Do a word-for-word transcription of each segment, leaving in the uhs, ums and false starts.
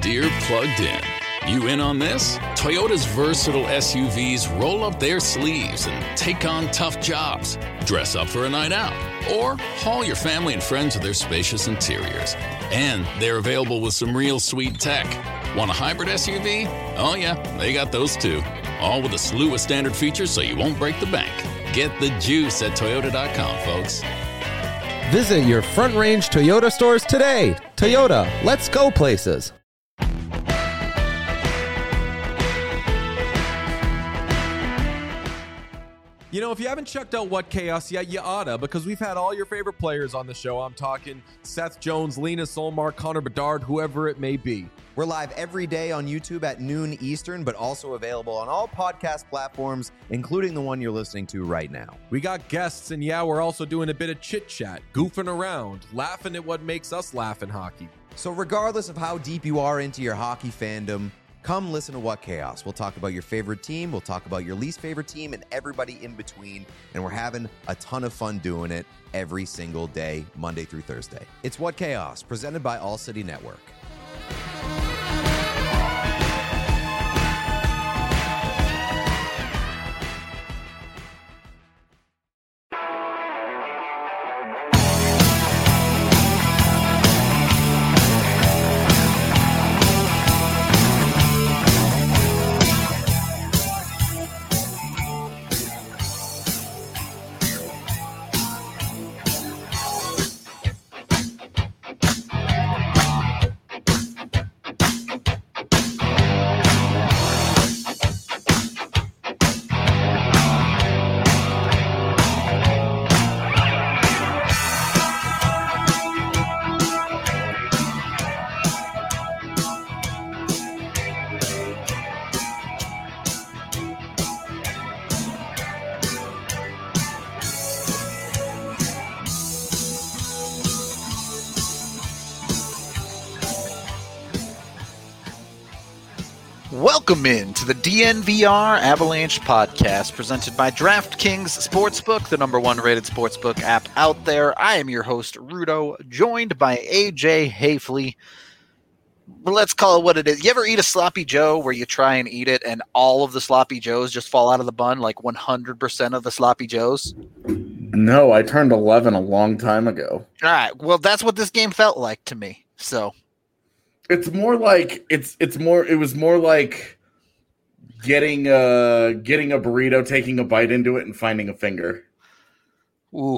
Deere plugged in. You in on this? Toyota's versatile S U Vs roll up their sleeves and take on tough jobs. Dress up for a night out, or haul your family and friends with their spacious interiors. And they're available with some real sweet tech. Want a hybrid S U V? Oh yeah, they got those too. All with a slew of standard features so you won't break the bank. Get the juice at Toyota dot com, folks. Visit your Front Range Toyota stores today. Toyota, let's go places. You know, if you haven't checked out What Chaos yet, you oughta, because we've had all your favorite players on the show. I'm talking Seth Jones, Lena Solmar, Connor Bedard, whoever it may be. We're live every day on YouTube at noon Eastern, but also available on all podcast platforms, including the one you're listening to right now. We got guests, and yeah, we're also doing a bit of chit-chat, goofing around, laughing at what makes us laugh in hockey. So regardless of how deep you are into your hockey fandom, come listen to What Chaos. We'll talk about your favorite team, we'll talk about your least favorite team, and everybody in between, and we're having a ton of fun doing it every single day, Monday through Thursday. It's What Chaos, presented by All City Network. Welcome in to the D N V R Avalanche podcast presented by DraftKings Sportsbook, the number one rated sportsbook app out there. I am your host, Rudo, joined by A J Hafley. Let's call it what it is. You ever eat a sloppy Joe where you try and eat it and all of the sloppy Joes just fall out of the bun, like one hundred percent of the sloppy Joes? No, I turned eleven a long time ago. All right. Well, that's what this game felt like to me. So it's more like it's it's more it was more like getting uh getting a burrito, taking a bite into it, and finding a finger. Ooh.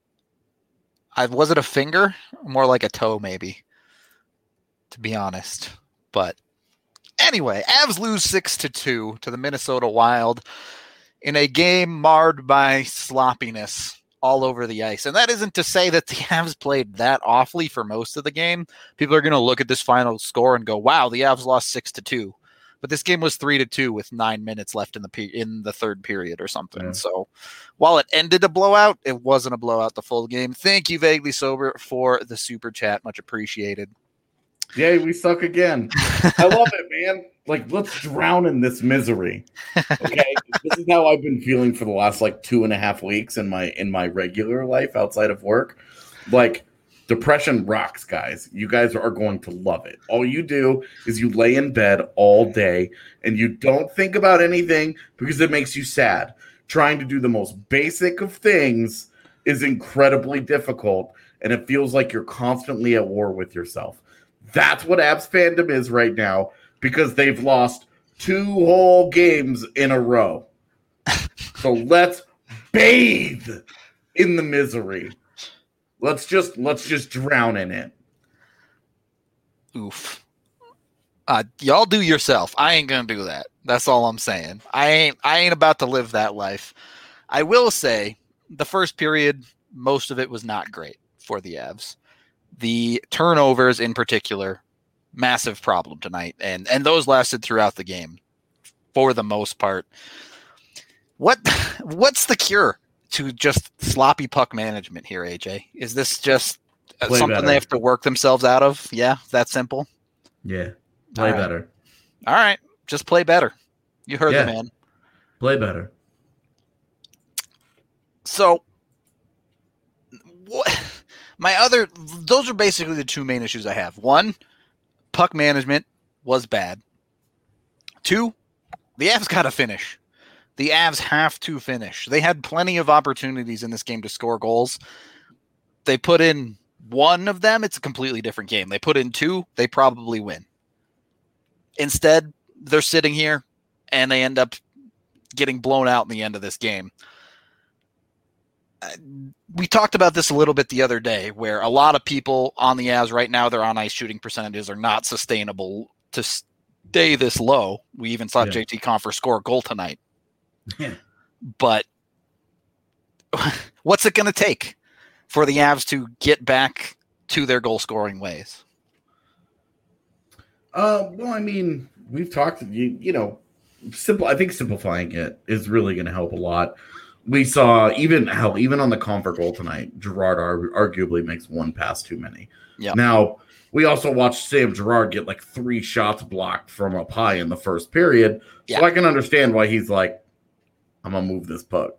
I was it a finger? More like a toe, maybe, to be honest. But anyway, Avs lose six to two to the Minnesota Wild in a game marred by sloppiness all over the ice. And that isn't to say that the Avs played that awfully for most of the game. People are going to look at this final score and go, wow, the Avs lost six to two. But this game was three to two with nine minutes left in the pe- in the third period or something. Yeah. So while it ended a blowout, it wasn't a blowout the full game. Thank you, Vaguely Sober, for the super chat. Much appreciated. Yay, we suck again. I love it, man. Like, let's drown in this misery. Okay, this is how I've been feeling for the last like two and a half weeks in my in my regular life outside of work. Like, depression rocks, guys. You guys are going to love it. All you do is you lay in bed all day and you don't think about anything because it makes you sad. Trying to do the most basic of things is incredibly difficult, and it feels like you're constantly at war with yourself. That's what Avs fandom is right now, because they've lost two whole games in a row. So let's bathe in the misery. Let's just let's just drown in it. Oof. Uh, y'all do yourself. I ain't gonna do that. That's all I'm saying. I ain't I ain't about to live that life. I will say the first period, most of it was not great for the Avs. The turnovers in particular, massive problem tonight, and and those lasted throughout the game for the most part. What what's the cure to just sloppy puck management here, A J? Is this just Play something better. They have to work themselves out of? Yeah, that simple? Yeah, play All right. better. All right, just play better. You heard yeah. the man. Play better. So, what? My other, those are basically the two main issues I have. One, puck management was bad. Two, the Avs got to finish. The Avs have to finish. They had plenty of opportunities in this game to score goals. They put in one of them, it's a completely different game. They put in two, they probably win. Instead, they're sitting here, and they end up getting blown out in the end of this game. We talked about this a little bit the other day, where a lot of people on the Avs right now, their on-ice shooting percentages are not sustainable to stay this low. We even saw yeah. J T Compher score a goal tonight. Yeah. But what's it going to take for the Avs to get back to their goal-scoring ways? Uh, well, I mean, we've talked, you, you know, simple. I think simplifying it is really going to help a lot. We saw even how even on the Compher goal tonight, Girard ar- arguably makes one pass too many. Yep. Now, we also watched Sam Girard get like three shots blocked from up high in the first period. Yeah. So I can understand why he's like, I'm going to move this puck.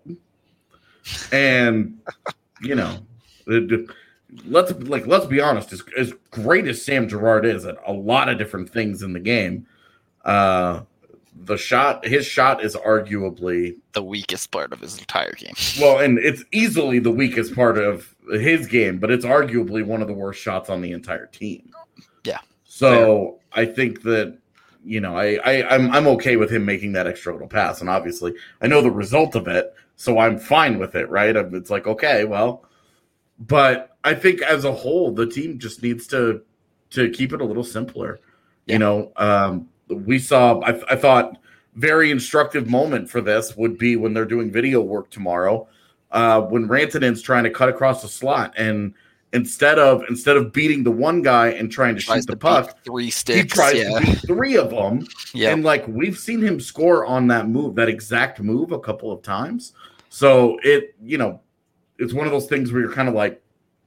And, you know, it, let's like let's be honest, as, as great as Sam Girard is at a lot of different things in the game, uh, the shot, his shot is arguably the weakest part of his entire game. Well, and it's easily the weakest part of his game, but it's arguably one of the worst shots on the entire team. Yeah. So fair. I think that, you know, I, I I'm I'm okay with him making that extra little pass, and obviously I know the result of it, so I'm fine with it, right? It's like, okay, well, but I think as a whole, the team just needs to to keep it a little simpler. Yeah. You know, um, we saw, I, I thought, very instructive moment for this would be when they're doing video work tomorrow, uh, when Rantanen's trying to cut across the slot, and instead of instead of beating the one guy and trying to shoot the puck, three sticks, he tries yeah. to beat three of them. Yep. And like we've seen him score on that move, that exact move, a couple of times. So it, you know, it's one of those things where you're kind of like,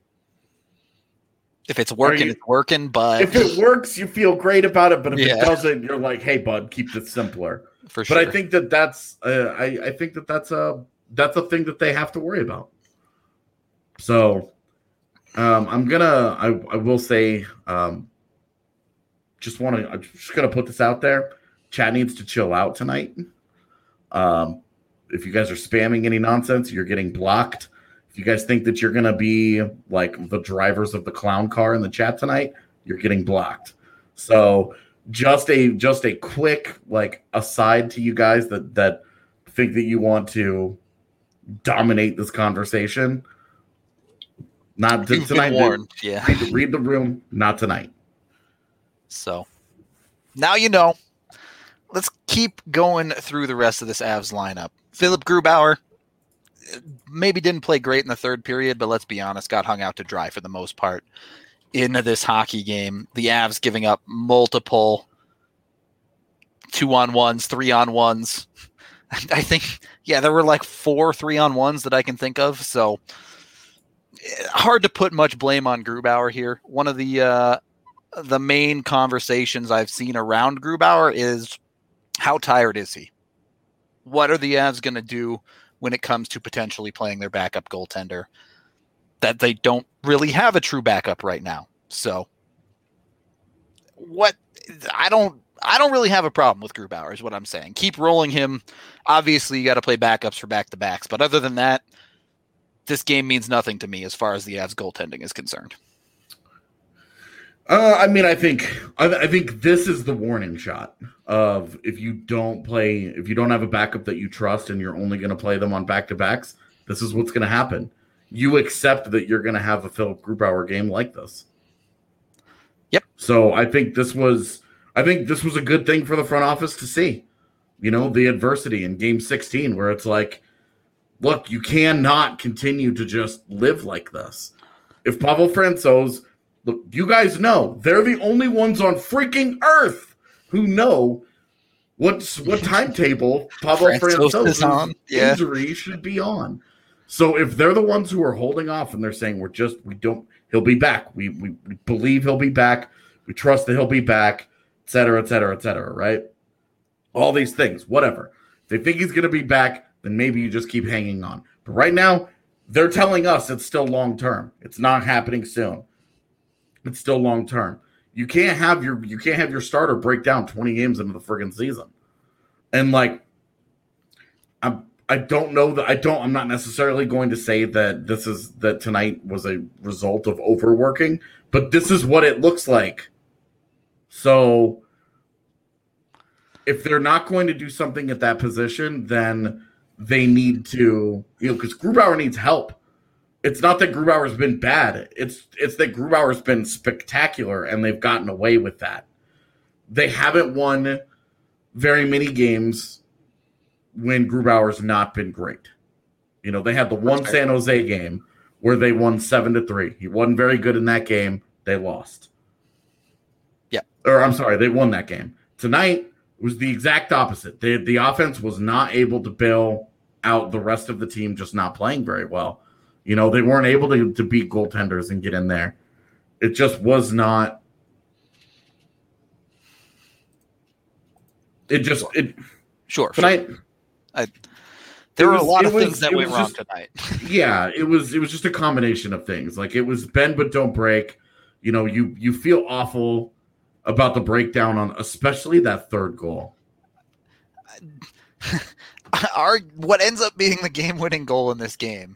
if it's working, you, it's working, but if it works, you feel great about it. But if yeah. it doesn't, you're like, hey, bud, keep this simpler. For sure. But I think that that's, uh, I, I think that that's a, that's a thing that they have to worry about. So um, I'm gonna, I, I will say, um, just want to, I'm just gonna put this out there. Chat needs to chill out tonight. Um, if you guys are spamming any nonsense, you're getting blocked. If you guys think that you're going to be like the drivers of the clown car in the chat tonight, you're getting blocked. So just a just a quick like aside to you guys that that think that you want to dominate this conversation. Not You've tonight. Been warned. Yeah. Read, read the room. Not tonight. So now you know. Let's keep going through the rest of this Avs lineup. Philip Grubauer maybe didn't play great in the third period, but let's be honest, got hung out to dry for the most part in this hockey game. The Avs giving up multiple two-on-ones, three-on-ones. I think, yeah, there were like four three-on-ones that I can think of, so hard to put much blame on Grubauer here. One of the uh, the main conversations I've seen around Grubauer is how tired is he? What are the Avs going to do when it comes to potentially playing their backup goaltender, that they don't really have a true backup right now? So what I don't, I don't really have a problem with Grubauer is what I'm saying. Keep rolling him. Obviously you got to play backups for back to backs, but other than that, this game means nothing to me as far as the Avs goaltending is concerned. Uh, I mean, I think I, I think this is the warning shot of if you don't play, if you don't have a backup that you trust and you're only going to play them on back-to-backs, this is what's going to happen. You accept that you're going to have a Philip Grubauer game like this. Yep. So I think this was, I think this was a good thing for the front office to see. You know, the adversity in Game sixteen where it's like, look, you cannot continue to just live like this. If Pavel Francouz, look, you guys know they're the only ones on freaking Earth who know what what timetable Pavel Francouz's on. Yeah. Injury should be on. So if they're the ones who are holding off and they're saying we're just we don't he'll be back. We we, we believe he'll be back. We trust that he'll be back, et cetera, et cetera, et cetera, right? All these things, whatever. If they think he's going to be back, then maybe you just keep hanging on. But right now, they're telling us it's still long term. It's not happening soon. It's still long term. You can't have your you can't have your starter break down twenty games into the friggin' season. And like I I don't know that I don't I'm not necessarily going to say that this is that tonight was a result of overworking, but this is what it looks like. So if they're not going to do something at that position, then they need to, you know, because Grubauer needs help. It's not that Grubauer's been bad. It's it's that Grubauer's been spectacular, and they've gotten away with that. They haven't won very many games when Grubauer's not been great. You know, they had the one San Jose game where they won seven to three. He wasn't very good in that game. They lost. Yeah. Or I'm sorry, they won that game. Tonight was the exact opposite. They, the offense was not able to bail out the rest of the team just not playing very well. You know, they weren't able to, to beat goaltenders and get in there. It just was not. It just it. Sure. Tonight, sure. I, there were was, a lot of was, things that went wrong just, tonight. yeah, it was. It was just a combination of things. Like it was bend but don't break. You know, you you feel awful about the breakdown on, especially that third goal. Our what ends up being the game-winning goal in this game.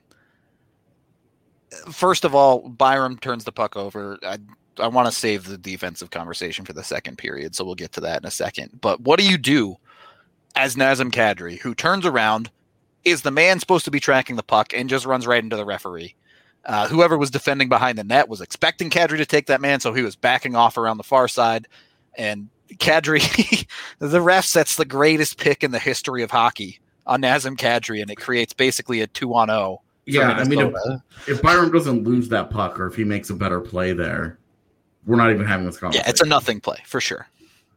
First of all, Byram turns the puck over. I I want to save the defensive conversation for the second period, so we'll get to that in a second. But what do you do as Nazem Kadri, who turns around, is the man supposed to be tracking the puck, and just runs right into the referee? Uh, whoever was defending behind the net was expecting Kadri to take that man, so he was backing off around the far side. And Kadri, the ref sets the greatest pick in the history of hockey on Nazem Kadri, and it creates basically a two on oh. Yeah, I mean, if, if Byram doesn't lose that puck or if he makes a better play there, we're not even having this conversation. Yeah, it's a nothing play for sure.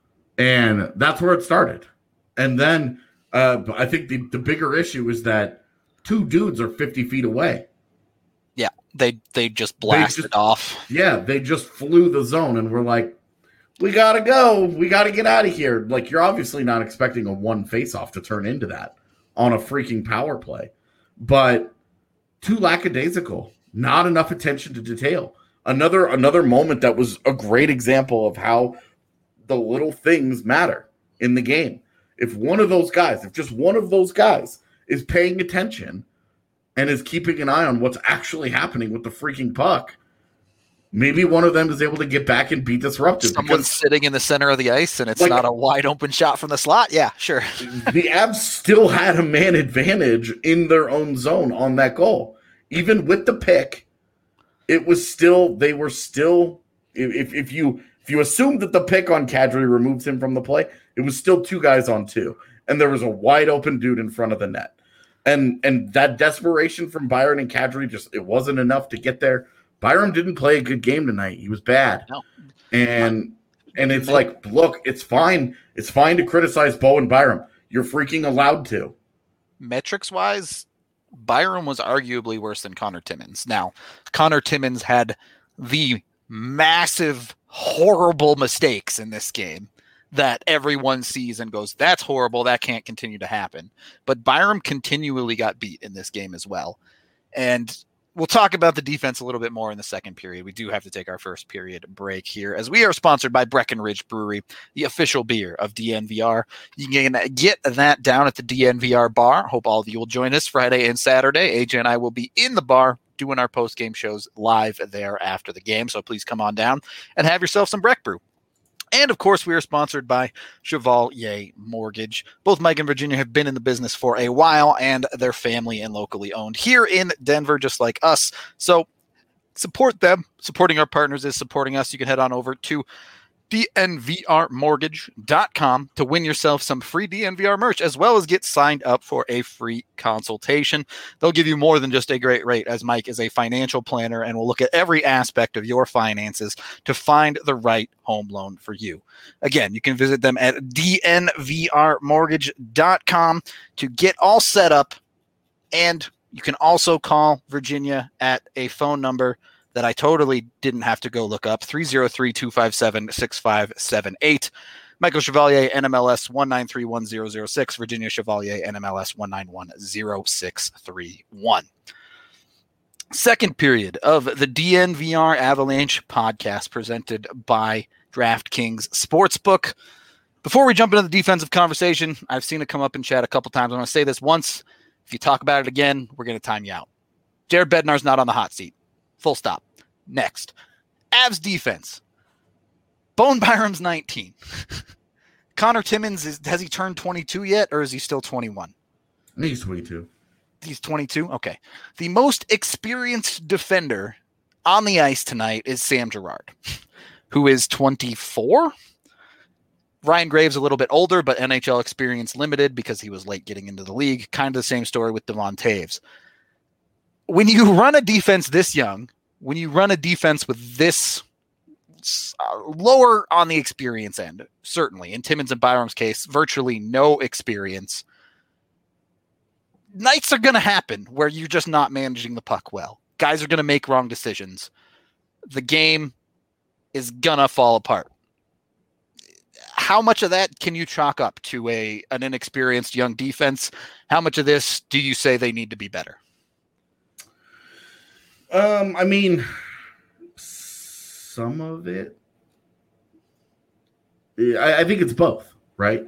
And that's where it started. And then uh, I think the, the bigger issue is that two dudes are fifty feet away. Yeah, they they just blasted they just, off. Yeah, they just flew the zone, and we're like, we got to go. We got to get out of here. Like, you're obviously not expecting a one face-off to turn into that on a freaking power play. But too lackadaisical, not enough attention to detail. Another another moment that was a great example of how the little things matter in the game. If one of those guys, if just one of those guys is paying attention and is keeping an eye on what's actually happening with the freaking puck, maybe one of them is able to get back and be disruptive. Someone's sitting in the center of the ice and it's like, not a wide open shot from the slot. Yeah, sure. The Avs still had a man advantage in their own zone on that goal. Even with the pick, it was still, they were still, if, if you if you assume that the pick on Kadri removes him from the play, it was still two guys on two. And there was a wide open dude in front of the net. And and that desperation from Byron and Kadri, just, it wasn't enough to get there. Byram didn't play a good game tonight. He was bad. No. And and it's like, look, it's fine. It's fine to criticize Bo and Byram. You're freaking allowed to. Metrics-wise, Byram was arguably worse than Connor Timmins. Now, Connor Timmins had the massive, horrible mistakes in this game that everyone sees and goes, that's horrible. That can't continue to happen. But Byram continually got beat in this game as well. And we'll talk about the defense a little bit more in the second period. We do have to take our first period break here as we are sponsored by Breckenridge Brewery, the official beer of D N V R. You can get that down at the D N V R bar. Hope all of you will join us Friday and Saturday. A J and I will be in the bar doing our post-game shows live there after the game. So please come on down and have yourself some Breck Brew. And, of course, we are sponsored by Chevalier Mortgage. Both Mike and Virginia have been in the business for a while, and they're family and locally owned here in Denver, just like us. So support them. Supporting our partners is supporting us. You can head on over to D N V R mortgage dot com to win yourself some free D N V R merch, as well as get signed up for a free consultation. They'll give you more than just a great rate, as Mike is a financial planner and will look at every aspect of your finances to find the right home loan for you. Again, you can visit them at D N V R mortgage dot com to get all set up, and you can also call Virginia at a phone number that I totally didn't have to go look up, three oh three, two five seven, six five seven eight. Michael Chevalier, N M L S one nine three one zero zero six, Virginia Chevalier, N M L S one nine one zero six three one. Second period of the D N V R Avalanche podcast presented by DraftKings Sportsbook. Before we jump into the defensive conversation, I've seen it come up in chat a couple times. I'm going to say this once. If you talk about it again, we're going to time you out. Jared Bednar's not on the hot seat. Full stop. Next. Avs defense. Bone Byram's nineteen. Connor Timmins, is, has he turned twenty-two yet, or is he still twenty-one? I think he's twenty-two. He's twenty-two? Okay. The most experienced defender on the ice tonight is Sam Girard, who is twenty-four. Ryan Graves a little bit older, but N H L experience limited because he was late getting into the league. Kind of the same story with Devon Taves. When you run a defense this young, when you run a defense with this uh, lower on the experience end, certainly, in Timmins and Byram's case, virtually no experience, nights are going to happen where you're just not managing the puck well. Guys are going to make wrong decisions. The game is going to fall apart. How much of that can you chalk up to a an inexperienced young defense? How much of this do you say they need to be better? Um, I mean, some of it. I, I think it's both, right?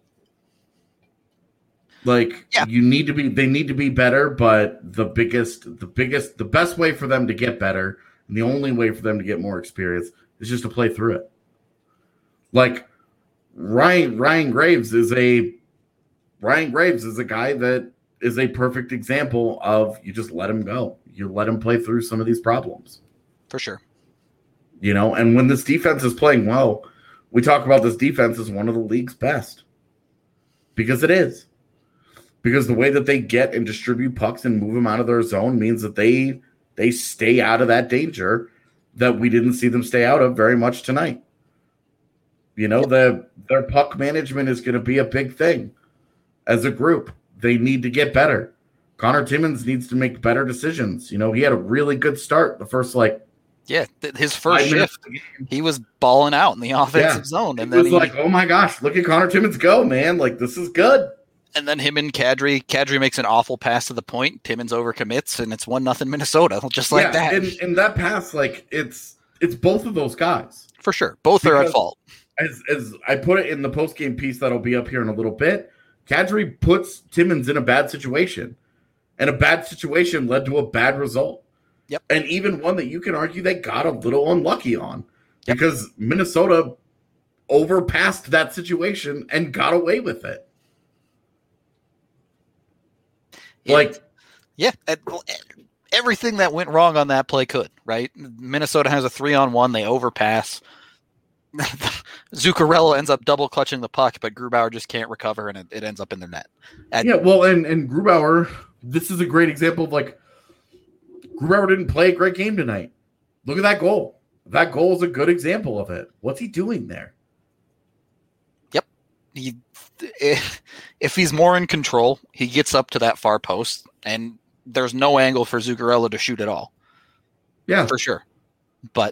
Like, yeah. you need to be. They need to be better, but the biggest, the biggest, the best way for them to get better, and the only way for them to get more experience is just to play through it. Like. Ryan Ryan Graves is a Ryan Graves is a guy that is a perfect example of you just let him go. You let him play through some of these problems. For sure. You know, and when this defense is playing well, we talk about this defense as one of the league's best. Because it is. Because the way that they get and distribute pucks and move them out of their zone means that they they stay out of that danger that we didn't see them stay out of very much tonight. You know, the their puck management is going to be a big thing as a group. They need to get better. Connor Timmins needs to make better decisions. You know, he had a really good start the first, like, yeah, his first shift, he was balling out in the offensive yeah. zone. And it then was he, like, oh my gosh, look at Connor Timmins go, man. Like, this is good. And then him and Kadri, Kadri makes an awful pass to the point. Timmins overcommits, and it's one nothing Minnesota, just like yeah, that. And, and that pass, like, it's it's both of those guys. For sure. Both because, are at fault. As as I put it in the post-game piece that'll be up here in a little bit, Kadri puts Timmins in a bad situation. And a bad situation led to a bad result. Yep. And even one that you can argue they got a little unlucky on. Yep. Because Minnesota overpassed that situation and got away with it. it like, yeah, everything that went wrong on that play could, right? Minnesota has a three-on-one. They overpass. Zuccarello ends up double clutching the puck, but Grubauer just can't recover, and it, it ends up in the net. And, yeah, well, and, and Grubauer, this is a great example of, like, Grubauer didn't play a great game tonight. Look at that goal. That goal is a good example of it. What's he doing there? Yep. He, if, if he's more in control, he gets up to that far post, and there's no angle for Zuccarello to shoot at all. Yeah. For sure. But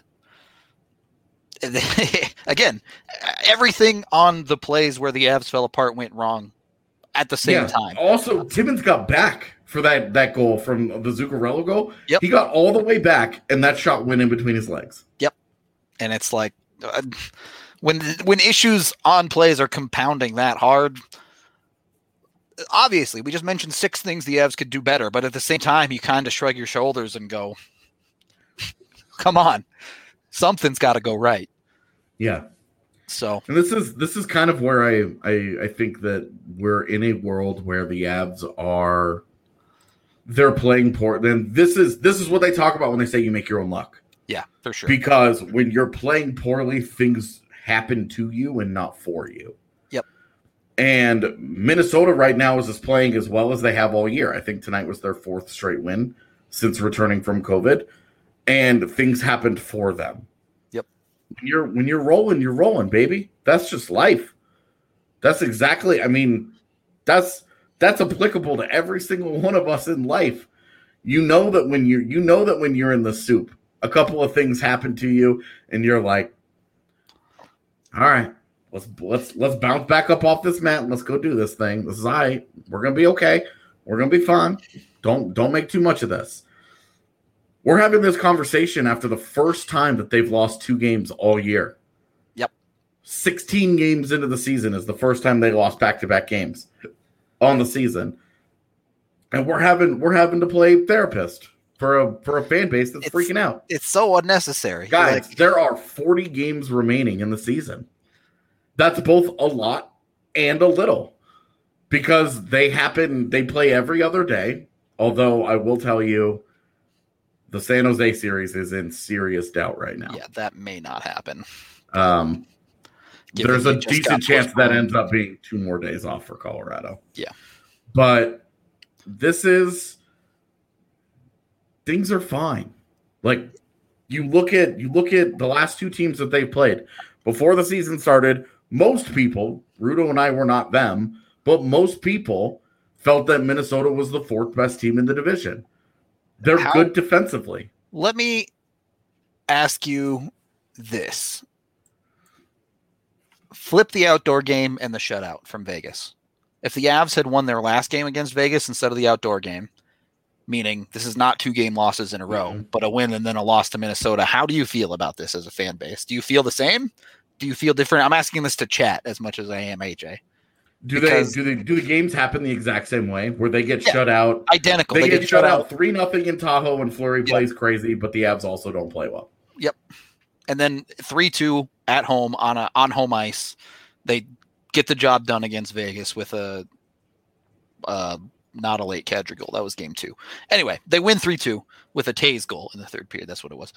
again, everything on the plays where the Avs fell apart went wrong at the same yeah. time. Also, Timmins got back for that, that goal from the Zuccarello goal. Yep. He got all the way back, and that shot went in between his legs. Yep. And it's like uh, when when issues on plays are compounding that hard, obviously, we just mentioned six things the Avs could do better, but at the same time, you kind of shrug your shoulders and go, come on. Something's got to go right. Yeah. So, and this is this is kind of where I, I I think that we're in a world where the Avs are they're playing poor. Then this is this is what they talk about when they say you make your own luck. Yeah, for sure. Because when you're playing poorly, things happen to you and not for you. Yep. And Minnesota right now is just playing as well as they have all year. I think tonight was their fourth straight win since returning from COVID. And things happened for them. Yep. When you're when you're rolling, you're rolling, baby. That's just life. That's exactly. I mean, that's that's applicable to every single one of us in life. You know that when you're you know that when you're in the soup, a couple of things happen to you, and you're like, all right, let's let's let's bounce back up off this mat and let's go do this thing. This is all right. We're gonna be okay. We're gonna be fine. Don't don't make too much of this. We're having this conversation after the first time that they've lost two games all year. Yep. sixteen games into the season is the first time they lost back-to-back games on the season. And we're having we're having to play therapist for a for a fan base that's It's- freaking out. It's so unnecessary. Guys, Like, there are forty games remaining in the season. That's both a lot and a little. Because they happen they play every other day. Although I will tell you, the San Jose series is in serious doubt right now. yeah, that may not happen. Um, Given there's a they just got decent chance that postponed. ends up being two more days off for Colorado. Yeah. But this is things are fine. Like you look at you look at the last two teams that they've played before the season started. Most people, Rudo and I were not them, but most people felt that Minnesota was the fourth best team in the division. They're How- good defensively. Let me ask you this. Flip the outdoor game and the shutout from Vegas. If the Avs had won their last game against Vegas instead of the outdoor game, meaning this is not two game losses in a row, Mhm. but a win and then a loss to Minnesota, how do you feel about this as a fan base? Do you feel the same? Do you feel different? I'm asking this to chat as much as I am A J. Do Because- they do they do the games happen the exact same way where they get Yeah. shut out? Identical. They, get, shut out three nothing in Tahoe and Fleury Yeah. plays crazy, but the Avs also don't play well. and then three two at home on a on home ice. They get the job done against Vegas with a uh, not a late Cadrigal. That was game two. Anyway, they win three two with a Tays goal in the third period. That's what it was.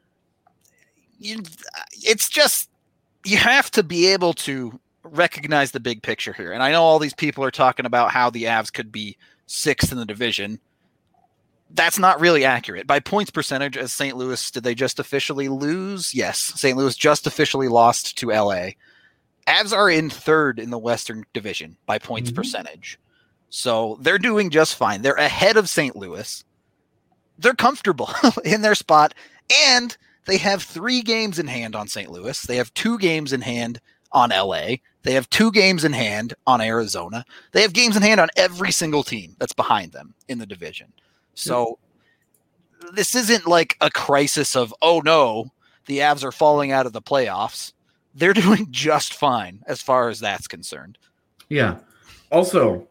You, it's just you have to be able to recognize the big picture here. And I know all these people are talking about how the Avs could be sixth in the division. That's not really accurate. By points percentage, as Saint Louis, did they just officially lose? Yes. Saint Louis just officially lost to L A. Avs are in third in the Western Division by points Mhm. percentage. So they're doing just fine. They're ahead of Saint Louis. They're comfortable in their spot. And they have three games in hand on Saint Louis. They have two games in hand on L A. They have two games in hand on Arizona. They have games in hand on every single team that's behind them in the division. So this isn't like a crisis of, oh no, the Avs are falling out of the playoffs. They're doing just fine as far as that's concerned. Yeah. Also,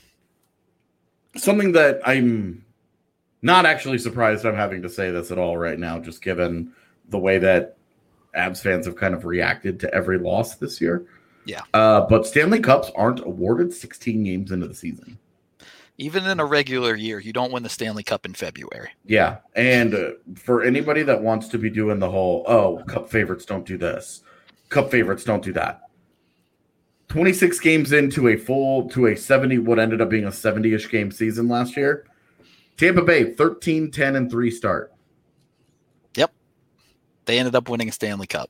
something that I'm not actually surprised I'm having to say this at all right now, just given the way that Avs fans have kind of reacted to every loss this year. Yeah. Uh, but Stanley Cups aren't awarded sixteen games into the season. Even in a regular year, you don't win the Stanley Cup in February. Yeah. And uh, for anybody that wants to be doing the whole, oh, Cup favorites don't do this, Cup favorites don't do that. twenty-six games into a full, to a seventy, what ended up being a seventy-ish game season last year. Tampa Bay, thirteen, ten, and three start. They ended up winning a Stanley Cup.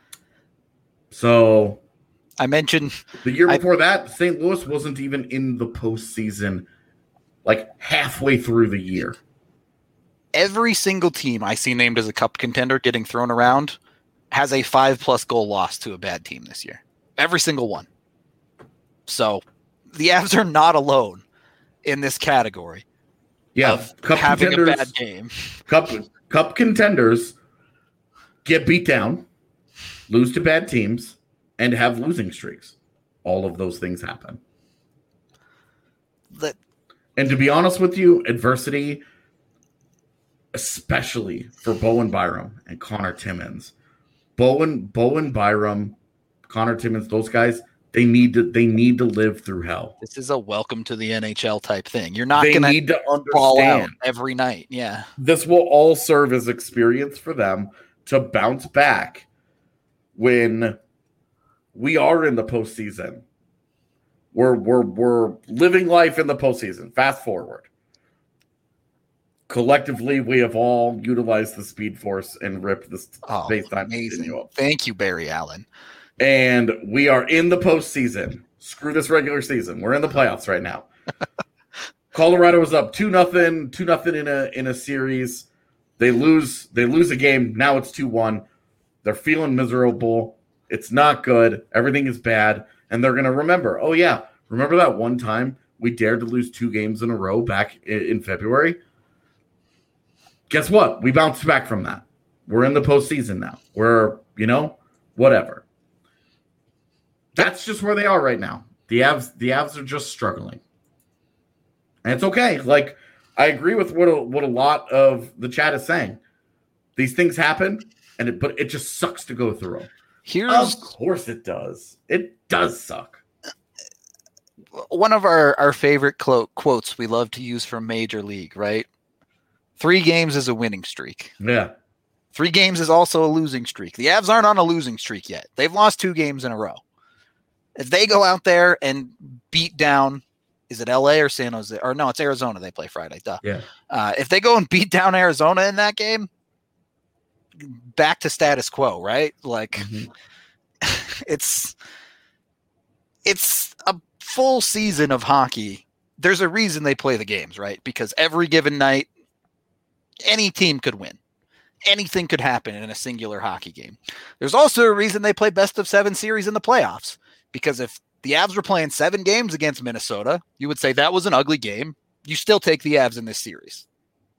So I mentioned the year I- before that, Saint Louis wasn't even in the postseason like halfway through the year. every single team I see named as a cup contender getting thrown around has a five plus goal loss to a bad team this year. Every single one. So the Avs are not alone in this category Yeah, of cup having a contenders, bad game. cup cup contenders get beat down, lose to bad teams, and have losing streaks. All of those things happen. That And to be honest with you, adversity, especially for Bowen Byram and Connor Timmins, Bowen, Bowen Byram, Connor Timmins, those guys, they need to they need to live through hell. this is a welcome to the N H L type thing. You're not They going to need to fall out understand. every night. Yeah. This will all serve as experience for them to bounce back when we are in the postseason. We're we're we're living life in the postseason. Fast forward. Collectively, we have all utilized the Speed Force and ripped the Oh, space time amazing. continuum. Thank you, Barry Allen. And we are in the postseason. Screw this regular season. We're in the playoffs right now. Colorado was up two nothing, two nothing in a in a series. They lose. They lose a game. Now it's two one. They're feeling miserable. It's not good. Everything is bad, and they're gonna remember. Oh yeah, remember that one time we dared to lose two games in a row back in, in February? Guess what? We bounced back from that. We're in the postseason now. We're, you know, whatever. That's just where they are right now. The Avs, the Avs are just struggling. And it's okay. Like, I agree with what a, what a lot of the chat is saying. These things happen, and it, but it just sucks to go through them. Here's Of course it does. It does suck. one of our, our favorite clo- quotes we love to use from Major League, right? Three games is a winning streak. Yeah. Three games is also a losing streak. The Avs aren't on a losing streak yet. They've lost two games in a row. If they go out there and beat down, is it L A or San Jose? Or no, it's Arizona they play Friday. Duh. Yeah. Uh, if they go and beat down Arizona in that game, back to status quo, right? Like, Mm-hmm. it's it's a full season of hockey. There's a reason they play the games, right? Because every given night, any team could win. Anything could happen in a singular hockey game. There's also a reason they play best of seven series in the playoffs. Because if the Avs were playing seven games against Minnesota, you would say that was an ugly game. You still take the Avs in this series.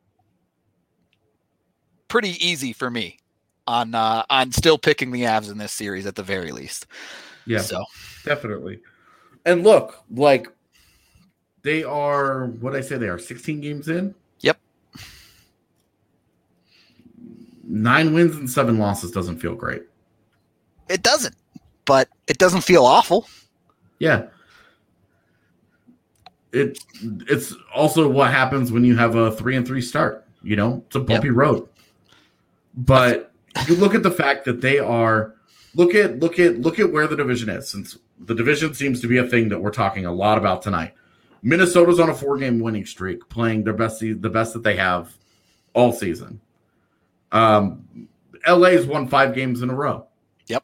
Pretty easy for me on uh, on still picking the Avs in this series at the very least. Yeah, So definitely. And look, like, they are, what did I say they are, sixteen games in? Yep. Nine wins and seven losses doesn't feel great. It doesn't, but it doesn't feel awful. Yeah. It it's also what happens when you have a three and three start. You know, it's a bumpy Yep. road. But you look at the fact that they are look at look at look at where the division is, since the division seems to be a thing that we're talking a lot about tonight. Minnesota's on a four-game winning streak, playing their best the best that they have all season. Um, L A's won five games in a row. Yep.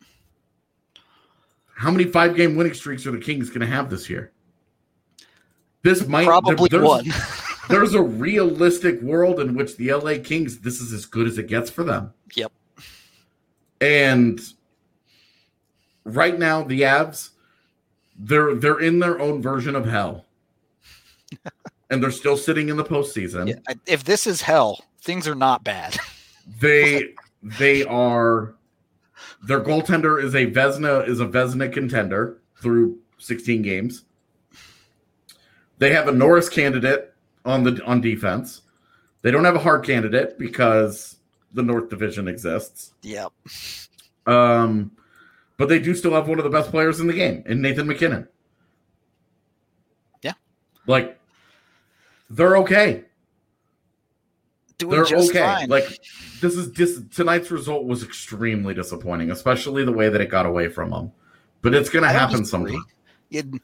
How many five-game winning streaks are the Kings going to have this year? This might Probably there, there's, one. There's a realistic world in which the L A Kings, this is as good as it gets for them. Yep. And right now, the Avs, they're they're in their own version of hell. And they're still sitting in the postseason. Yeah, if this is hell, things are not bad. They they are their goaltender is a Vezina is a Vezina contender through sixteen games. They have a Norris candidate on the on defense. They don't have a hard candidate because the North Division exists. Yep. Um, but they do still have one of the best players in the game, in Nathan McKinnon. Yeah. Like, they're okay. Doing They're just okay. fine. Like, this is dis- tonight's result was extremely disappointing, especially the way that it got away from them. But it's going to I don't happen disagree. sometime. You'd-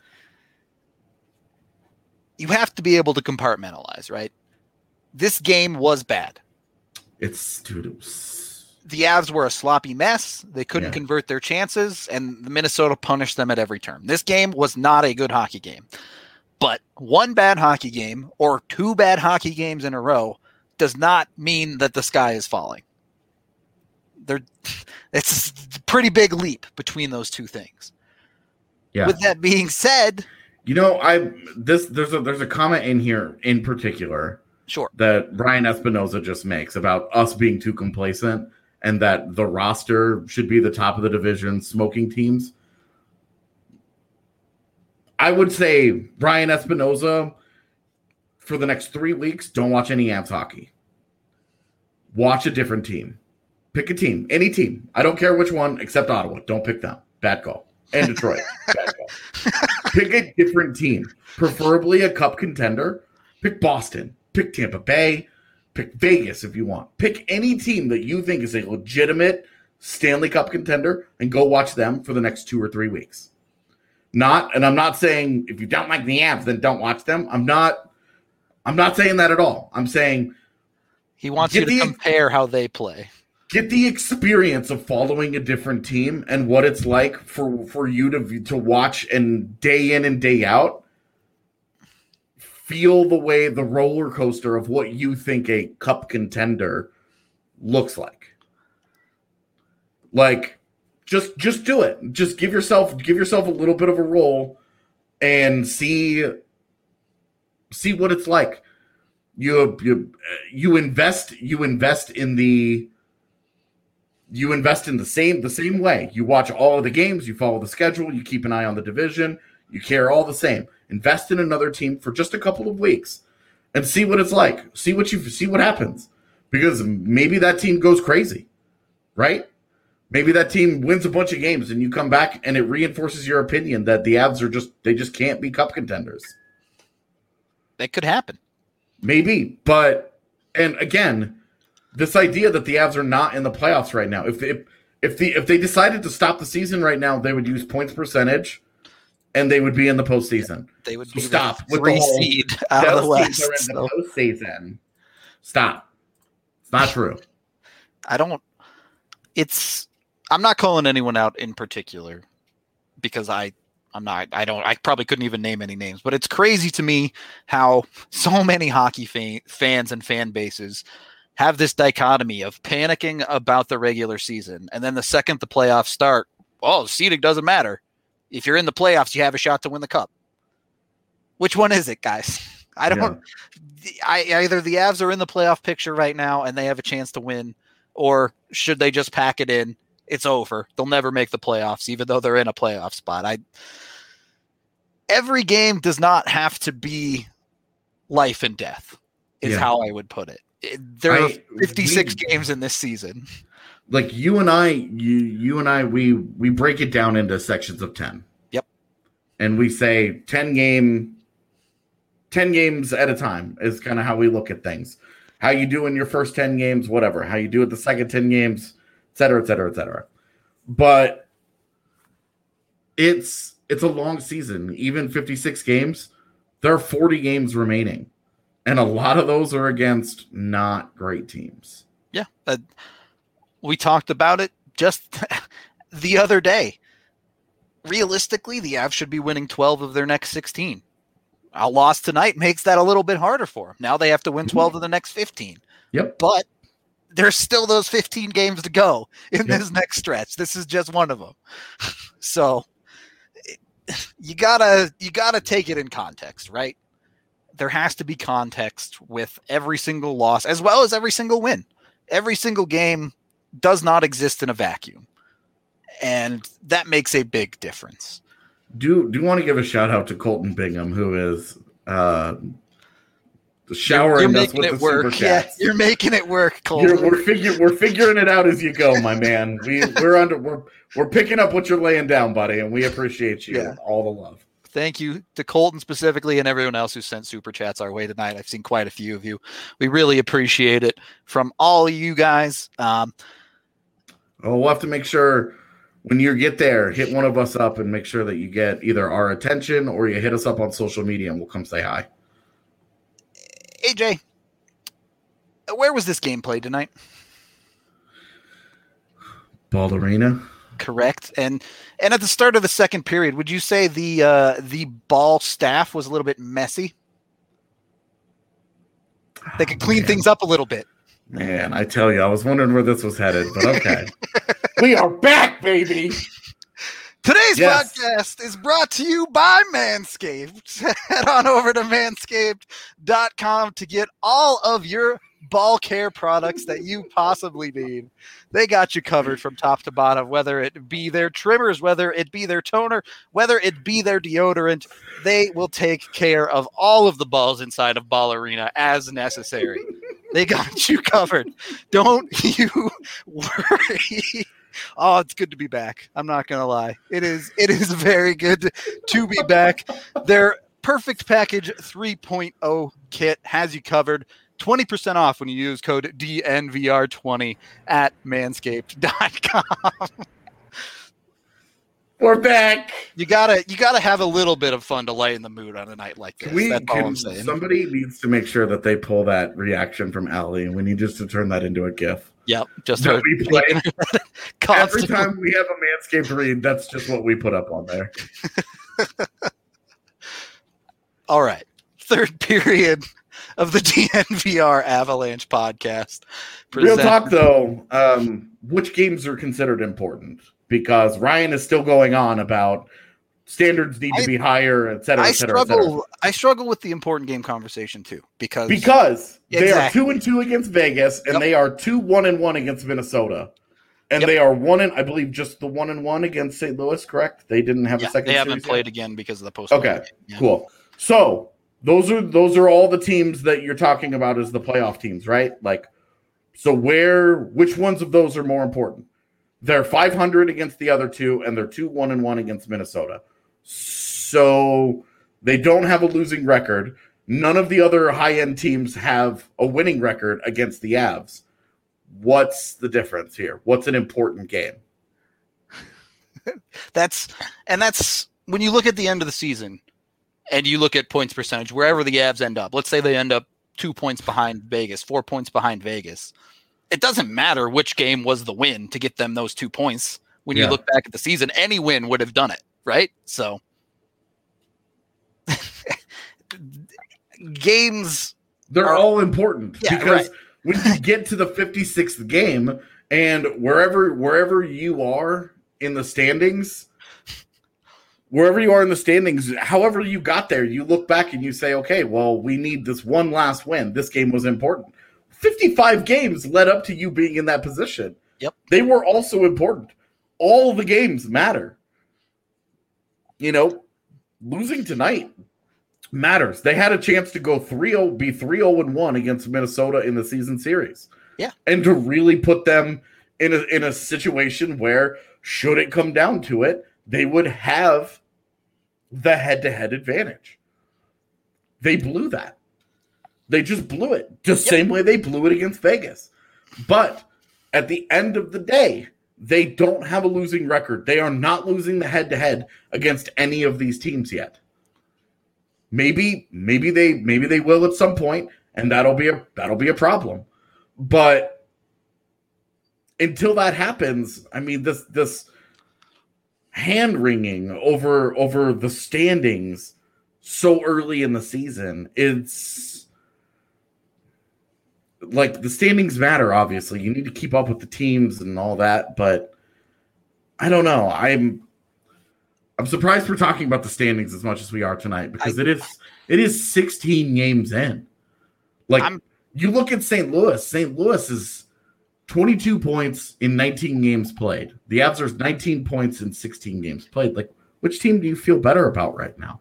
you have to be able to compartmentalize, right? This game was bad. It's dude. It was, The Avs were a sloppy mess. They couldn't Yeah. convert their chances, and the Minnesota punished them at every turn. This game was not a good hockey game. But one bad hockey game or two bad hockey games in a row does not mean that the sky is falling. There, it's a pretty big leap between those two things. yeah. With that being said, You know, I this there's a there's a comment in here in particular sure. that Ryan Espinoza just makes about us being too complacent and that the roster should be the top of the division smoking teams. I would say Ryan Espinoza for the next three weeks, don't watch any Avs hockey. Watch a different team. Pick a team, any team. I don't care which one except Ottawa. Don't pick them. Bad call. And Detroit. Bad call. Pick a different team, preferably a cup contender. Pick Boston. Pick Tampa Bay. Pick Vegas if you want. Pick any team that you think is a legitimate Stanley Cup contender and go watch them for the next two or three weeks. Not, and I'm not saying if you don't like the Avs, then don't watch them. I'm not, I'm not saying that at all. I'm saying He wants Get you to the- compare how they play. get the experience of following a different team and what it's like for, for you to to watch and day in and day out feel the way the roller coaster of what you think a cup contender looks like. Like just just do it. Just give yourself give yourself a little bit of a roll and see see what it's like. You you you invest you invest in the you invest in the same the same way. You watch all of the games, you follow the schedule, you keep an eye on the division, you care all the same. Invest in another team for just a couple of weeks and see what it's like. See what you see what happens. Because maybe that team goes crazy, right? Maybe that team wins a bunch of games and you come back and it reinforces your opinion that the Avs are just they just can't be cup contenders. That could happen. Maybe, but and again, this idea that the Avs are not in the playoffs right now. If if if the if they decided to stop the season right now, they would use points percentage and they would be in the postseason. They would so be stop the with the whole seed out of the West. Are in So. the postseason. Stop. It's not true. I don't. It's. I'm not calling anyone out in particular because I. I'm not. I don't. I probably couldn't even name any names. But it's crazy to me how so many hockey fan, fans and fan bases have this dichotomy of panicking about the regular season, and then the second the playoffs start, well, seeding doesn't matter. If you're in the playoffs, you have a shot to win the cup. Which one is it, guys? I don't. Yeah. I either the Avs are in the playoff picture right now and they have a chance to win, or should they just pack it in? It's over. They'll never make the playoffs, even though they're in a playoff spot. I. Every game does not have to be life and death. Is yeah. how I would put it. There I, are fifty-six we, games in this season. Like you and I, you you and I, we we break it down into sections of ten. Yep. And we say ten game, ten games at a time is kind of how we look at things. How you do in your first ten games, whatever. How you do it the second ten games, et cetera, et cetera, et cetera. But it's it's a long season. Even fifty-six games, there are forty games remaining. And a lot of those are against not great teams. Yeah. Uh, we talked about it just the other day. Realistically, the Avs should be winning twelve of their next sixteen. A loss tonight makes that a little bit harder for them. Now they have to win twelve of the next fifteen. Yep. But there's still those fifteen games to go in yep. this next stretch. This is just one of them. So you gotta you gotta take it in context, right? There has to be context with every single loss as well as every single win. Every single game does not exist in a vacuum. And that makes a big difference. Do do want to give a shout out to Colton Bingham, who is uh, showering you're us with it the work. super Yeah, chats. you're making it work, Colton. You're, we're figuring we're figuring it out as you go, my man. We we're under we're we're picking up what you're laying down, buddy, and we appreciate you. Yeah. All the love. Thank you to Colton specifically and everyone else who sent super chats our way tonight. I've seen quite a few of you. We really appreciate it from all of you guys. Um, oh, we'll have to make sure when you get there, hit one of us up and make sure that you get either our attention or you hit us up on social media and we'll come say hi. A J, where was this game played tonight? Ball Arena. Correct. And and at the start of the second period, would you say the uh, the ball staff was a little bit messy? They could clean Man. things up a little bit. Man, I tell you, I was wondering where this was headed, but okay. We are back, baby. Today's Yes. podcast is brought to you by Manscaped. Head on over to manscaped dot com to get all of your ball care products that you possibly need. They got you covered from top to bottom, whether it be their trimmers, whether it be their toner, whether it be their deodorant. They will take care of all of the balls inside of Ball Arena as necessary. They got you covered. Don't you worry. Oh, it's good to be back. I'm not going to lie. It is It is very good to be back. Their Perfect Package three point oh kit has you covered. twenty percent off when you use code D N V R twenty at manscaped dot com. We're back. You gotta, you gotta have a little bit of fun to lighten the mood on a night like this. We, That's all can, I'm saying. Somebody needs to make sure that they pull that reaction from Allie, and we need just to turn that into a GIF. Yep, just That her we play. Every constant. time we have a Manscaped read, that's just what we put up on there. All right, third period of the D N V R Avalanche podcast. Real Present- talk, though, um, which games are considered important? Because Ryan is still going on about standards need to I- be higher, et cetera, I et cetera, et cetera. struggle. I struggle with the important game conversation too because Because they are Exactly. two and two against Vegas, and Yep. they are two one and one against Minnesota, And Yep. they are one and I believe just the one and one against Saint Louis, correct? They didn't have Yeah, a second. they haven't series played yet? again because of the post. Okay, cool. So those are those are all the teams that you're talking about as the playoff teams, right? Like, so where which ones of those are more important? They're five hundred against the other two, and they're two one and one against Minnesota. So they don't have a losing record. None of the other high end teams have a winning record against the Avs. What's the difference here? What's an important game? That's and that's when you look at the end of the season and you look at points percentage, wherever the Avs end up. Let's say they end up two points behind Vegas, four points behind Vegas. It doesn't matter which game was the win to get them those two points. When Yeah. you look back at the season, any win would have done it, right? So games They're are- all important Yeah, because right. when you get to the fifty-sixth game and wherever wherever you are in the standings, wherever you are in the standings, however you got there, you look back and you say, okay, well, we need this one last win. This game was important. fifty-five games led up to you being in that position. Yep. They were also important. All the games matter. You know, losing tonight matters. They had a chance to go three oh, be three oh and one against Minnesota in the season series. Yeah. And to really put them in a in a situation where, should it come down to it, they would have the head-to-head advantage. They blew that. They just blew it. Just Yep. same way they blew it against Vegas. But at the end of the day, they don't have a losing record. They are not losing the head-to-head against any of these teams yet. Maybe, maybe they maybe they will at some point, and that'll be a that'll be a problem. But until that happens, I mean, this this hand wringing over over the standings so early in the season, it's like the standings matter. Obviously, you need to keep up with the teams and all that, but I don't know. I'm I'm surprised we're talking about the standings as much as we are tonight because I, it is it is sixteen games in. Like I'm, you look at Saint Louis. Saint Louis is twenty-two points in nineteen games played. The Avs are nineteen points in sixteen games played. Like, which team do you feel better about right now?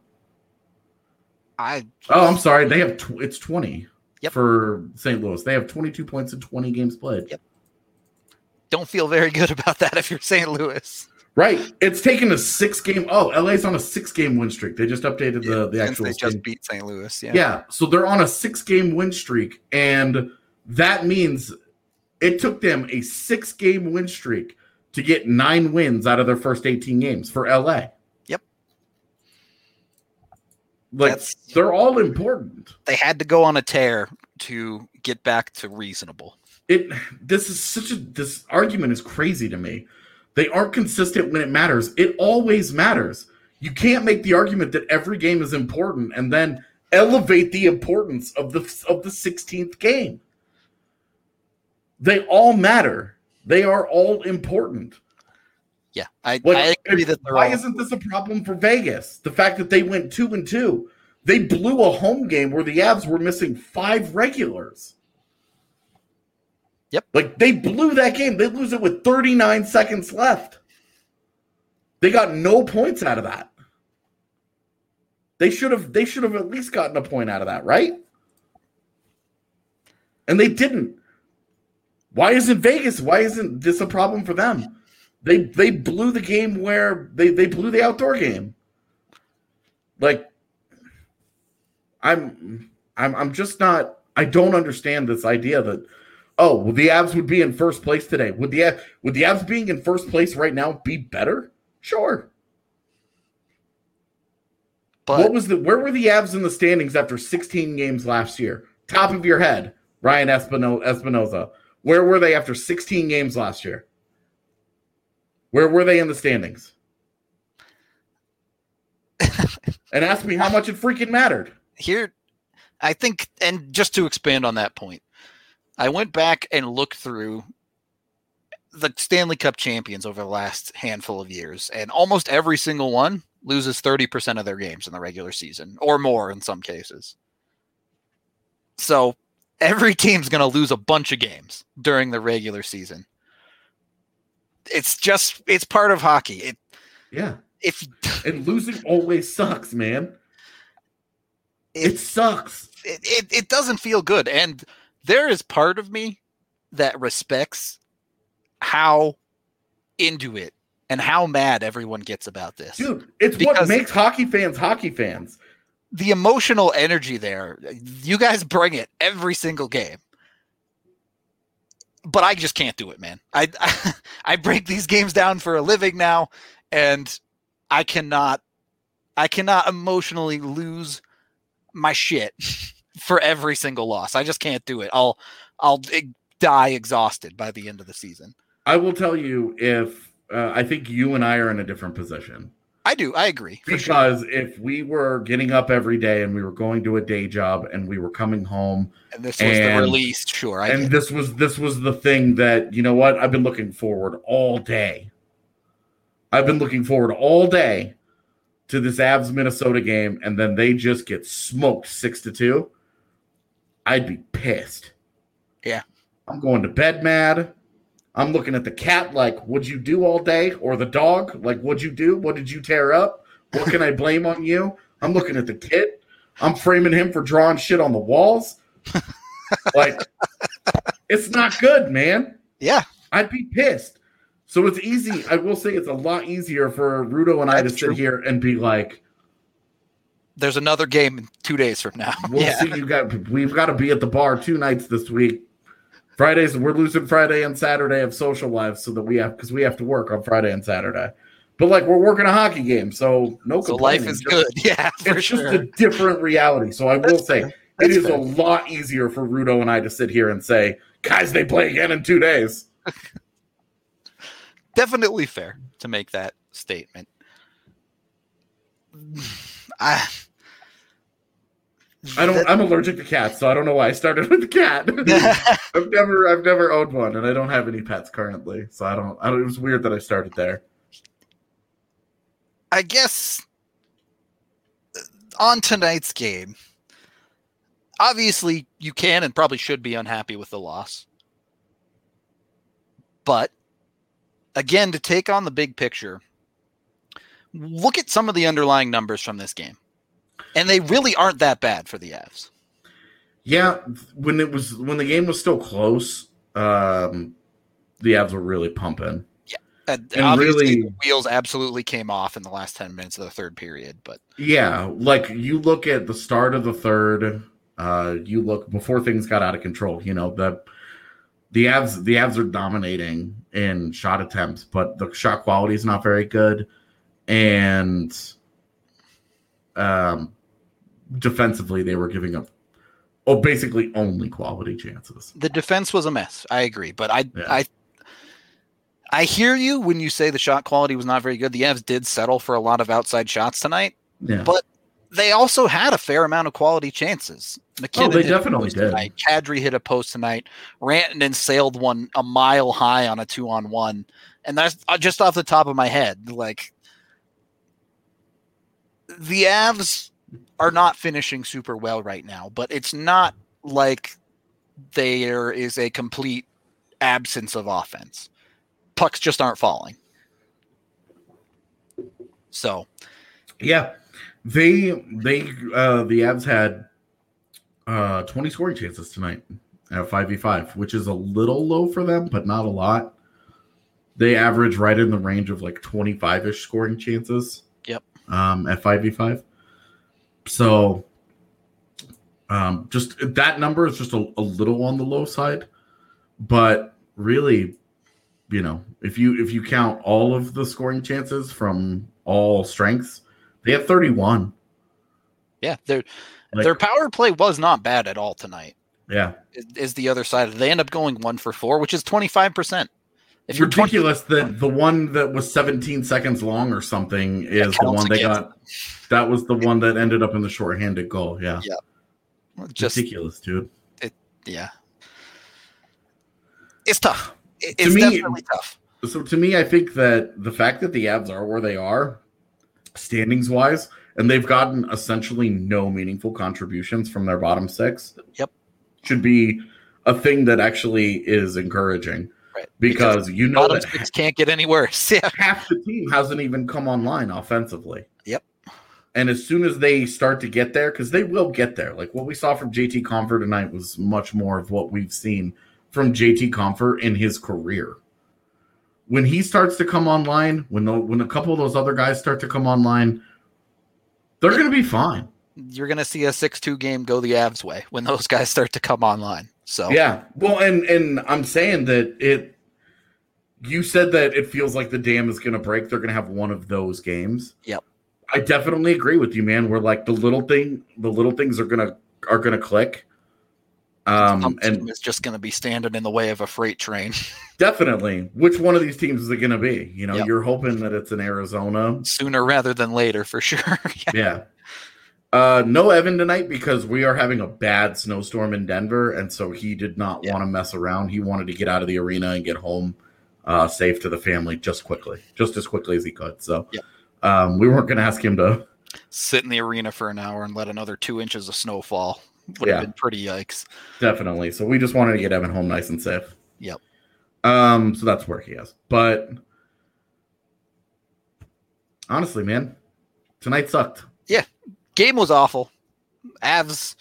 I Oh, I'm sorry. They have tw- it's twenty Yep. for Saint Louis. They have twenty-two points in twenty games played. Yep. don't feel very good about that if you're Saint Louis. Right. It's taken a six game. Oh, L A's on a six game win streak. They just updated the, the Since actual. they just thing. beat Saint Louis. Yeah. Yeah. So they're on a six game win streak. And that means it took them a six game win streak to get nine wins out of their first eighteen games for L A. Yep. Like, That's- they're all important. They had to go on a tear to get back to reasonable. It this is such a this argument is crazy to me. They aren't consistent when it matters. It always matters. You can't make the argument that every game is important and then elevate the importance of the of the sixteenth game. They all matter. They are all important. Yeah, I, Like, I agree that they're why all, isn't this a problem for Vegas? The fact that they went two and two, they blew a home game where the Avs were missing five regulars. Yep. Like, they blew that game. They lose it with thirty-nine seconds left. They got no points out of that. They should have they should have at least gotten a point out of that, right? And they didn't. Why isn't Vegas? Why isn't this a problem for them? They they blew the game where they, they blew the outdoor game. Like, I'm I'm I'm just not I don't understand this idea that, oh, well, the Avs would be in first place today. Would the would the Avs being in first place right now be better? Sure. but What was the where were the Avs in the standings after sixteen games last year? Top of your head, Ryan Espino- Espinoza. Where were they after sixteen games last year? Where were they in the standings? And ask me how much it freaking mattered. here, I think, and just to expand on that point, I went back and looked through the Stanley Cup champions over the last handful of years, and almost every single one loses thirty percent of their games in the regular season, or more in some cases. So every team's going to lose a bunch of games during the regular season. it's just it's part of hockey. It, Yeah. if And losing always sucks, man. It, it, sucks. it, it it doesn't feel good, and there is part of me that respects how into it and how mad everyone gets about this. Dude, it's Because- what makes hockey fans hockey fans. The emotional energy there, you guys bring it every single game. But I just can't do it, man. I, I I break these games down for a living now, and I cannot I cannot emotionally lose my shit for every single loss. I just can't do it. I'll I'll die exhausted by the end of the season. I will tell you if uh, I think you and I are in a different position. I do. I agree. For sure. Because if we were getting up every day and we were going to a day job and we were coming home And this was and, the release, sure. I and get this was this was the thing that, you know what, I've been looking forward all day. I've been looking forward all day to this Avs Minnesota game, and then they just get smoked six to two. I'd be pissed. Yeah. I'm going to bed mad. I'm looking at the cat like, what'd you do all day? Or the dog, like, what'd you do? What did you tear up? What can I blame on you? I'm looking at the kid. I'm framing him for drawing shit on the walls. Like, it's not good, man. Yeah. I'd be pissed. So it's easy. I will say it's a lot easier for Rudo and I That's to sit true. here and be like, There's another game in two days from now. we'll yeah. see you guys. We've got to be at the bar two nights this week. Fridays, we're losing Friday and Saturday of social lives so that we have, because we have to work on Friday and Saturday. But like, we're working a hockey game, so no So life complaining. is Just- good. Yeah, for It's sure. just a different reality. So I will That's say, fair. it That's is fair. a lot easier for Rudo and I to sit here and say, guys, they play again in two days. Definitely fair to make that statement. I, I don't. I'm allergic to cats, so I don't know why I started with the cat. I've never, I've never owned one, and I don't have any pets currently, so I don't. I don't. It was weird that I started there. I guess on tonight's game, obviously you can and probably should be unhappy with the loss. But again, to take on the big picture, look at some of the underlying numbers from this game. And they really aren't that bad for the Avs. Yeah, when it was when the game was still close, um, the Avs were really pumping. And And obviously, really- the wheels absolutely came off in the last ten minutes of the third period. But Yeah, like you look at the start of the third, uh, you look before things got out of control. You know the the Avs the Avs are dominating in shot attempts, but the shot quality is not very good, and um, defensively they were giving up oh basically only quality chances. the defense was a mess. I agree. But I, Yeah. I, I hear you when you say the shot quality was not very good. The Avs did settle for a lot of outside shots tonight, Yeah, but they also had a fair amount of quality chances. McKinnon Oh, they hit a definitely post did. Tonight. Kadri hit a post tonight. Rantanen sailed one a mile high on a two on one, and that's uh, just off the top of my head. Like the Avs are not finishing super well right now, but it's not like there is a complete absence of offense. Pucks just aren't falling. So yeah, they they uh, the Avs had uh, twenty scoring chances tonight at five v five, which is a little low for them, but not a lot. They average right in the range of like twenty-five ish scoring chances. Yep. Um, at five v five. So, um, just that number is just a, a little on the low side, but really, you know, if you if you count all of the scoring chances from all strengths, they have thirty-one. yeah, their Like- their power play was not bad at all tonight. Yeah, Is, is the other side? They end up going one for four, which is twenty five percent. If it's you're twenty, ridiculous that the one that was seventeen seconds long or something is the counts one they against got. That was the one that ended up in the shorthanded goal. Yeah, Yeah. just ridiculous, dude. yeah, it's tough. It- To It's me- definitely tough. So to me, I think that the fact that the Avs are where they are, standings wise, and they've gotten essentially no meaningful contributions from their bottom six. Yep. Should be a thing that actually is encouraging. Right. because, you know bottom that six can't get any worse. Yeah. half the team hasn't even come online offensively. Yep. And as soon as they start to get there, because they will get there, like what we saw from J T Comfort tonight was much more of what we've seen from J T Comfort in his career. When he starts to come online, when the, when a couple of those other guys start to come online, they're going to be fine. You're going to see a six two game go the Avs way when those guys start to come online. So yeah, well, and and I'm saying that it. You said that it feels like the dam is going to break. They're going to have one of those games. Yep. I definitely agree with you, man. Where like the little thing, the little things are gonna are gonna click. Um, Some and team is just going to be standing in the way of a freight train. definitely, which one of these teams is it going to be? You know, Yep. you're hoping that it's in Arizona Sooner rather than later, for sure. Yeah. Yeah. Uh, no Evan tonight because we are having a bad snowstorm in Denver, and so he did not Yeah. want to mess around. He wanted to get out of the arena and get home uh, safe to the family just quickly, just as quickly as he could. So Yep. um, we weren't going to ask him to. Sit in the arena for an hour and let another two inches of snow fall. Would Yeah. have been pretty yikes. Definitely. So we just wanted to get Evan home nice and safe. Yep. Um, so that's where he is. But honestly, man, tonight sucked. Game was awful. Avs.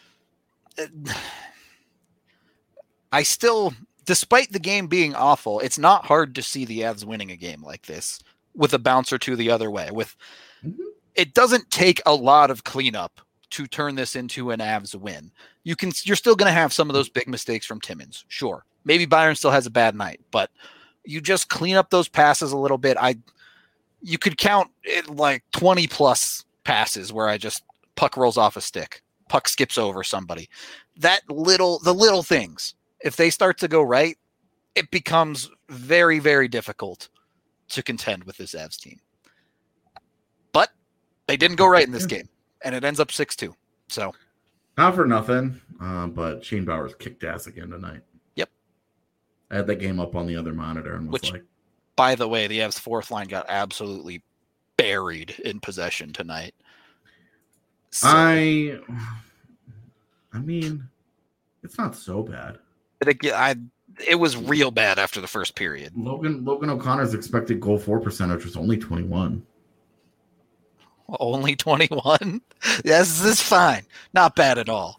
I still, despite the game being awful, it's not hard to see the Avs winning a game like this with a bounce or two the other way. With Mhm. it doesn't take a lot of cleanup to turn this into an Avs win. You can, you're still going to have some of those big mistakes from Timmins. Sure. Maybe Byron still has a bad night, but you just clean up those passes a little bit. I, you could count it like twenty plus passes where I just puck rolls off a stick, puck skips over somebody. That little, the little things, if they start to go right, it becomes very, very difficult to contend with this Avs team. But they didn't go right in this game, and it ends up six two. So Not for nothing, uh, but Shane Bowers kicked ass again tonight. Yep. I had that game up on the other monitor and was Which- like, by the way, the Avs fourth line got absolutely buried in possession tonight. So, I, I mean, it's not so bad. it, I, it was real bad after the first period. Logan Logan O'Connor's expected goal for percentage was only twenty-one. Only twenty-one? Yes, this is fine. Not bad at all.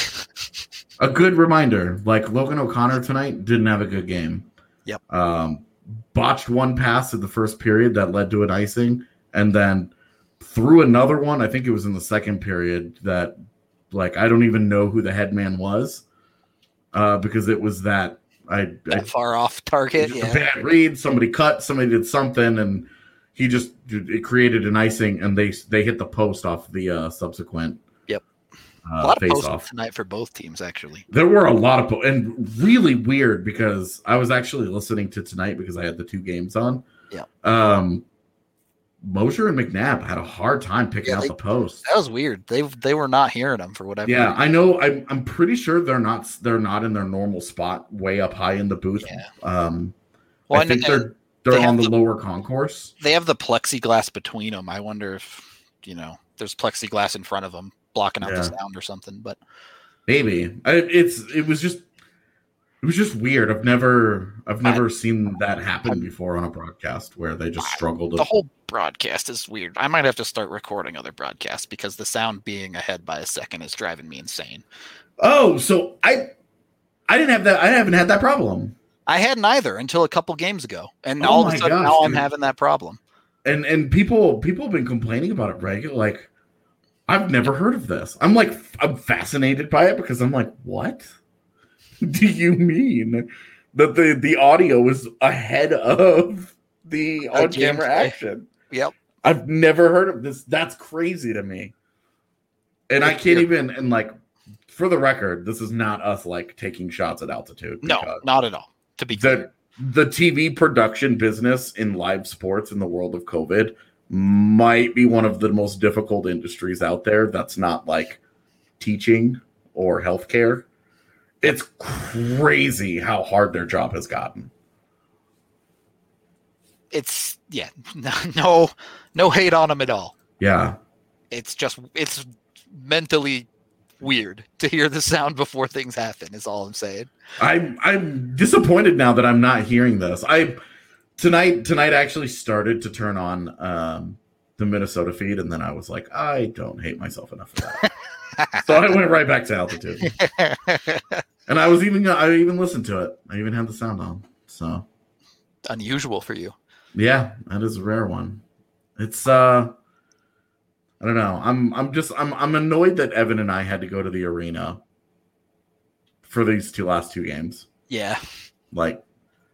A good reminder, like Logan O'Connor tonight didn't have a good game. Yep. Um, botched one pass in the first period that led to an icing, and then threw another one. I think it was in the second period that, like, I don't even know who the head man was, uh, because it was that I, I That far off target. just a Yeah. bad read. Somebody cut. Somebody did something, and he just it created an icing, and they they hit the post off the uh, subsequent. Yep. Uh, A lot of face posts off. tonight for both teams, actually. There were a lot of po- and really weird because I was actually listening to tonight because I had the two games on. Yeah. Um, Mosher and McNabb had a hard time picking Yeah, out they- the post. That was weird. They they were not hearing them for whatever. Yeah, reason. I know. I'm I'm pretty sure they're not they're not in their normal spot, way up high in the booth. Yeah. Um, Well, I and- think and they're they're they on have the the- lower concourse. they have the plexiglass between them. I wonder if, you know, there's plexiglass in front of them blocking out Yeah. the sound or something. But Maybe I, it's it was just it was just weird. I've never I've never seen that happen before on a broadcast where they just struggled. the To, whole broadcast is weird. I might have to start recording other broadcasts because the sound being ahead by a second is driving me insane. oh, so I I didn't have that. I haven't had that problem. I hadn't either until a couple games ago, and Oh all of my a sudden gosh, now I'm dude. having that problem. And and people people have been complaining about it regular. Like I've never heard of this. I'm like I'm fascinated by it because I'm like, what do you mean that the the audio is ahead of the on camera gameplay. action? Yep. I've never heard of this. That's crazy to me. And I It's can't weird. even and like for the record, this is not us like taking shots at altitude. No, because not at all. To be clear. the the T V production business in live sports in the world of COVID might be one of the most difficult industries out there. That's not like teaching or healthcare. It's crazy how hard their job has gotten. It's yeah, no, no hate on them at all. Yeah. It's just it's mentally weird to hear the sound before things happen. Is all I'm saying. I'm I'm disappointed now that I'm not hearing this. I tonight tonight actually started to turn on um, the Minnesota feed, and then I was like, I don't hate myself enough for that. So I went right back to altitude, and I was even I even listened to it. I even had the sound on. So unusual for you. Yeah, that is a rare one. It's uh. I don't know. I'm I'm just I'm I'm annoyed that Evan and I had to go to the arena for these two last two games. Yeah. Like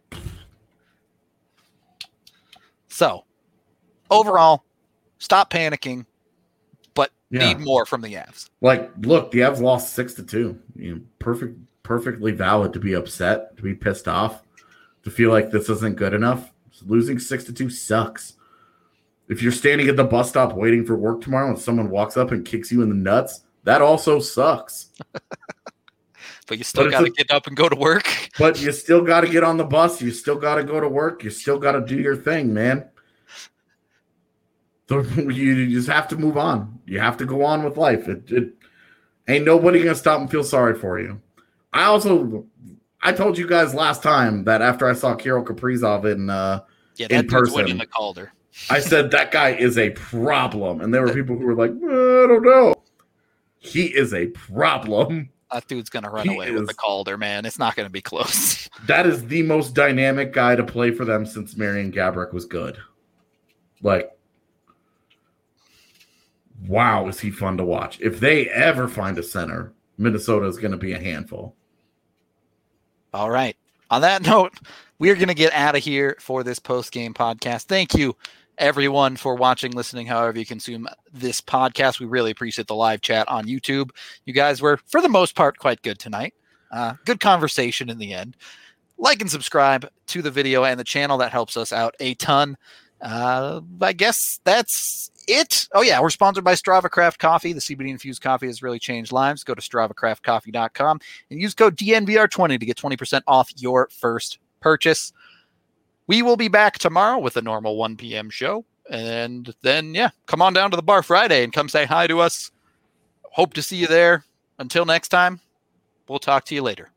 so overall, stop panicking, but yeah. need more from the Avs. Like, look, the Avs lost six to two. You know, perfect perfectly valid to be upset, to be pissed off, to feel like this isn't good enough. So losing six to two sucks. If you're standing at the bus stop waiting for work tomorrow and someone walks up and kicks you in the nuts, that also sucks. But you still got to get up and go to work. But you still got to get on the bus. You still got to go to work. You still got to do your thing, man. So you just have to move on. You have to go on with life. It, it ain't nobody going to stop and feel sorry for you. I also, I told you guys last time that after I saw Kirill Kaprizov in, uh, yeah, that in person, winning the Calder. I said that guy is a problem, and there were people who were like, I don't know. He is a problem. That dude's gonna run He away is, with the Calder, man. It's not gonna be close. That is the most dynamic guy to play for them since Marian Gaborik was good. Like, wow, is he fun to watch? If they ever find a center, Minnesota is going to be a handful. All right. On that note, we are going to get out of here for this post-game podcast. Thank you, everyone, for watching, listening, however you consume this podcast. We really appreciate the live chat on YouTube. You guys were, for the most part, quite good tonight. Uh, good conversation in the end. Like and subscribe to the video and the channel. That helps us out a ton. Uh, I guess that's it. Oh, yeah, we're sponsored by Strava Craft Coffee. The C B D-infused coffee has really changed lives. Go to strava craft coffee dot com and use code D N V R twenty to get twenty percent off your first purchase. We will be back tomorrow with a normal one p.m. show. And then, yeah, come on down to the bar Friday and come say hi to us. Hope to see you there. Until next time, we'll talk to you later.